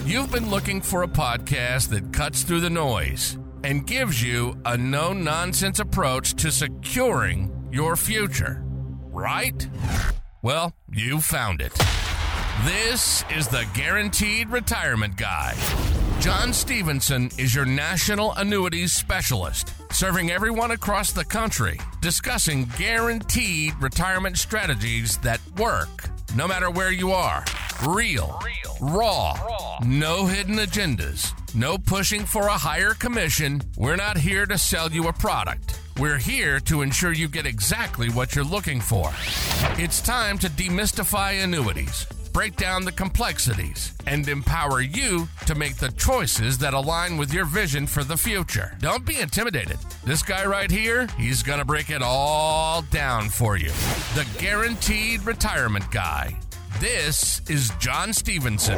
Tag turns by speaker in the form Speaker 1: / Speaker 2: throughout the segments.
Speaker 1: You've been looking for a podcast that cuts through the noise and gives you a no-nonsense approach to securing your future, right? Well, you found it. This is the Guaranteed Retirement Guy. John Stevenson is your national annuities specialist, serving everyone across the country, discussing guaranteed retirement strategies that work, no matter where you are. Real, raw, no hidden agendas, no pushing for a higher commission. We're not here to sell you a product. We're here to ensure you get exactly what you're looking for. It's time to demystify annuities, break down the complexities, and empower you to make the choices that align with your vision for the future. Don't be intimidated. This guy right here, he's gonna break it all down for you. The Guaranteed Retirement Guy. This is John Stevenson.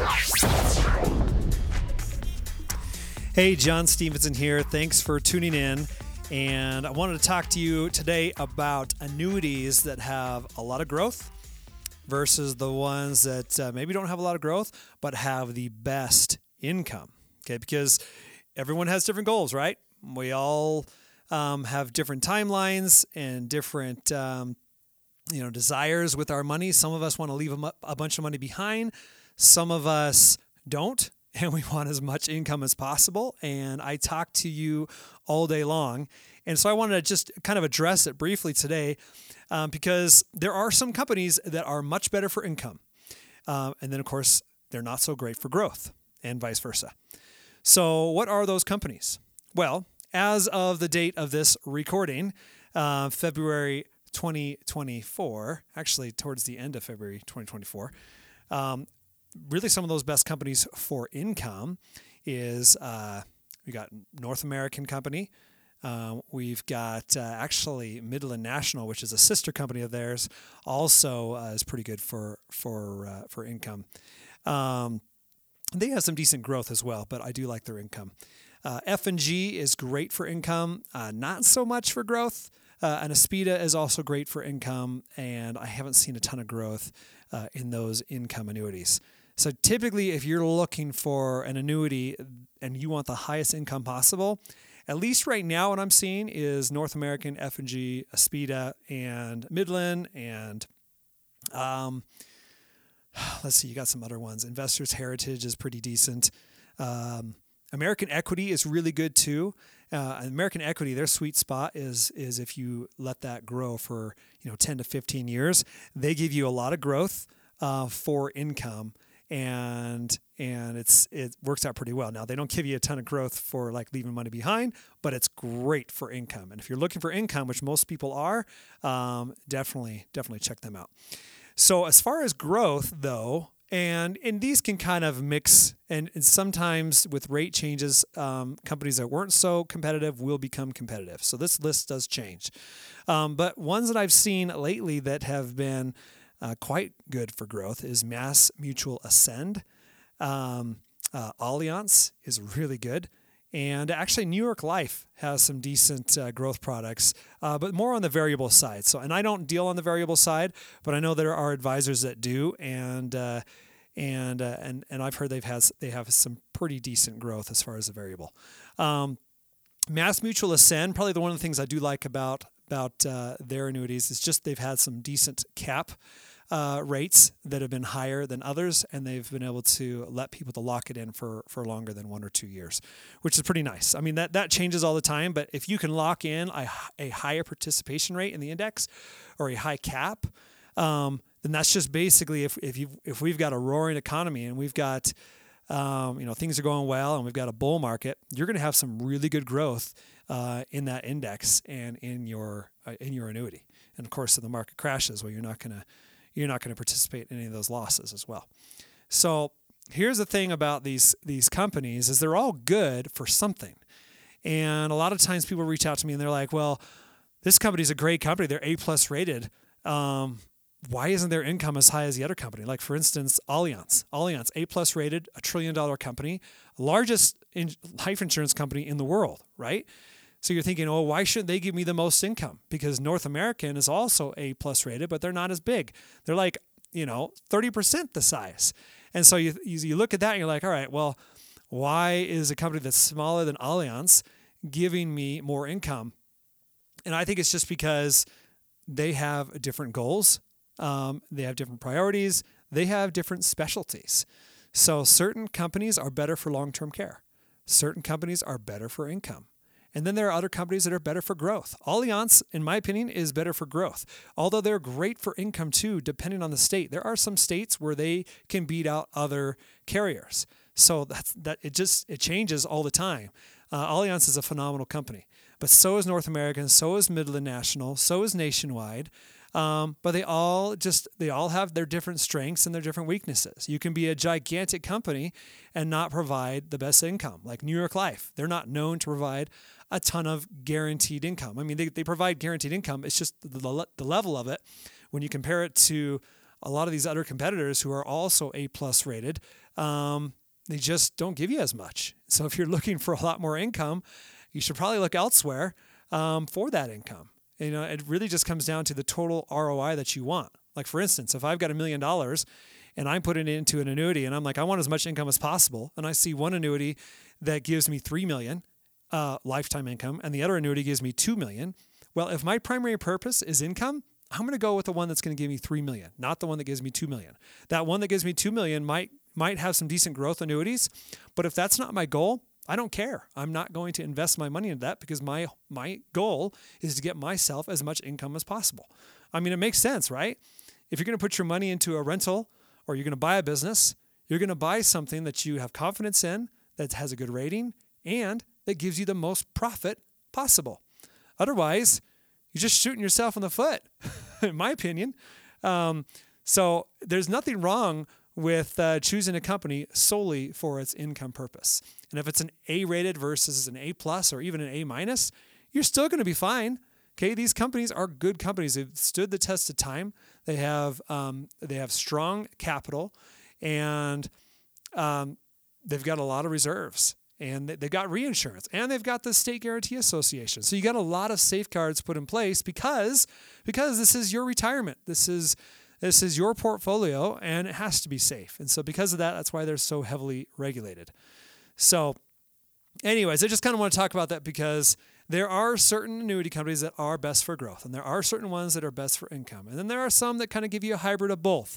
Speaker 2: Hey, John Stevenson here. Thanks for tuning in. And I wanted to talk to you today about annuities that have a lot of growth versus the ones that maybe don't have a lot of growth, but have the best income. Okay, because everyone has different goals, right? We all have different timelines and different desires with our money. Some of us want to leave a bunch of money behind. Some of us don't, and we want as much income as possible. And I talk to you all day long. And so I wanted to just kind of address it briefly today because there are some companies that are much better for income. And then, of course, they're not so great for growth and vice versa. So what are those companies? Well, as of the date of this recording, February 2024, actually towards the end of February 2024, really some of those best companies for income is we got North American Company. We've got actually Midland National, which is a sister company of theirs, also is pretty good for income. They have some decent growth as well, but I do like their income. F&G is great for income, not so much for growth. And Aspida is also great for income, and I haven't seen a ton of growth in those income annuities. So typically, if you're looking for an annuity and you want the highest income possible, at least right now what I'm seeing is North American, F&G, Aspida, and Midland, and let's see, you got some other ones. Investors Heritage is pretty decent. American Equity is really good too. American Equity, their sweet spot is if you let that grow for 10 to 15 years, they give you a lot of growth for income, and it works out pretty well. Now they don't give you a ton of growth for like leaving money behind, but it's great for income. And if you're looking for income, which most people are, definitely check them out. So as far as growth though, and these can kind of mix, and sometimes with rate changes, companies that weren't so competitive will become competitive. So this list does change. But ones that I've seen lately that have been quite good for growth is Mass Mutual Ascend. Allianz is really good. And actually, New York Life has some decent growth products, but more on the variable side. So, and I don't deal on the variable side, but I know there are advisors that do, and I've heard they have some pretty decent growth as far as the variable. Mass Mutual Ascend, probably one of the things I do like about their annuities is just they've had some decent cap rates that have been higher than others, and they've been able to let people to lock it in for longer than 1 or 2 years, which is pretty nice. I mean, that changes all the time, but if you can lock in a higher participation rate in the index or a high cap, then that's just basically if we've got a roaring economy and we've got things are going well and we've got a bull market, you're going to have some really good growth in that index and in your annuity. And of course, if the market crashes, well, you're not going to participate in any of those losses as well. So here's the thing about these companies is they're all good for something. And a lot of times people reach out to me and they're like, well, this company's a great company. They're A+ rated. Why isn't their income as high as the other company? Like, for instance, Allianz, A+ rated, $1 trillion company, largest life insurance company in the world, right? So you're thinking, oh, why shouldn't they give me the most income? Because North American is also A+ rated, but they're not as big. They're like, 30% the size. And so you look at that and you're like, all right, well, why is a company that's smaller than Allianz giving me more income? And I think it's just because they have different goals. They have different priorities. They have different specialties. So certain companies are better for long-term care. Certain companies are better for income. And then there are other companies that are better for growth. Allianz, in my opinion, is better for growth, although they're great for income too, depending on the state. There are some states where they can beat out other carriers. So it changes all the time. Allianz is a phenomenal company, but so is North American, so is Midland National, so is Nationwide. But they all have their different strengths and their different weaknesses. You can be a gigantic company and not provide the best income, like New York Life. They're not known to provide a ton of guaranteed income. I mean, they provide guaranteed income. It's just the level of it. When you compare it to a lot of these other competitors who are also A+ rated, they just don't give you as much. So if you're looking for a lot more income, you should probably look elsewhere for that income. It really just comes down to the total ROI that you want. Like, for instance, if I've got $1 million and I'm putting it into an annuity and I'm like, I want as much income as possible, and I see one annuity that gives me $3 million lifetime income and the other annuity gives me $2 million, well, if my primary purpose is income, I'm going to go with the one that's going to give me $3 million, not the one that gives me $2 million. That one that gives me $2 million might have some decent growth annuities, but if that's not my goal, I don't care. I'm not going to invest my money into that because my goal is to get myself as much income as possible. I mean, it makes sense, right? If you're going to put your money into a rental or you're going to buy a business, you're going to buy something that you have confidence in, that has a good rating, and that gives you the most profit possible. Otherwise, you're just shooting yourself in the foot, in my opinion. So there's nothing wrong with choosing a company solely for its income purpose. And if it's an A-rated versus an A+ or even an A-, you're still going to be fine. Okay, these companies are good companies. They've stood the test of time. They have strong capital, and they've got a lot of reserves, and they've got reinsurance, and they've got the State Guarantee Association. So you got a lot of safeguards put in place because this is your retirement. This is your portfolio, and it has to be safe. And so because of that, that's why they're so heavily regulated. So anyways, I just kind of want to talk about that because there are certain annuity companies that are best for growth, and there are certain ones that are best for income. And then there are some that kind of give you a hybrid of both.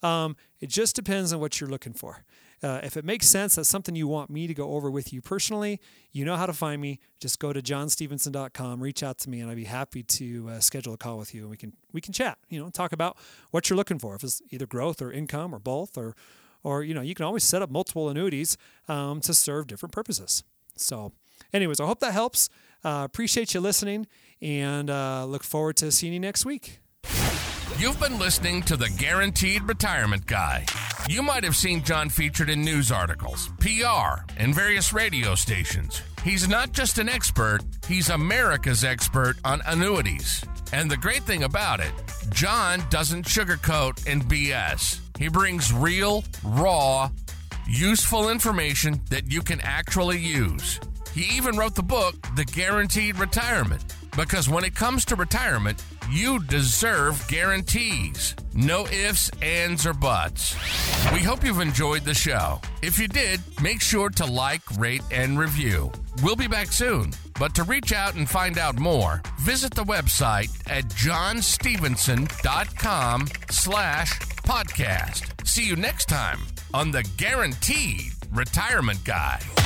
Speaker 2: It just depends on what you're looking for. If it makes sense, that's something you want me to go over with you personally, you know how to find me. Just go to johnstevenson.com, reach out to me, and I'd be happy to schedule a call with you. And we can chat, talk about what you're looking for. If it's either growth or income or both, or you can always set up multiple annuities to serve different purposes. So anyways, I hope that helps. Appreciate you listening, and look forward to seeing you next week.
Speaker 1: You've been listening to the Guaranteed Retirement Guy. You might have seen John featured in news articles, PR, and various radio stations. He's not just an expert, he's America's expert on annuities. And the great thing about it, John doesn't sugarcoat and BS. He brings real, raw, useful information that you can actually use. He even wrote the book, The Guaranteed Retirement, because when it comes to retirement, you deserve guarantees. No ifs, ands, or buts. We hope you've enjoyed the show. If you did, make sure to like, rate, and review. We'll be back soon, but to reach out and find out more, visit the website at johnstevenson.com/podcast. See you next time on the Guaranteed Retirement Guy.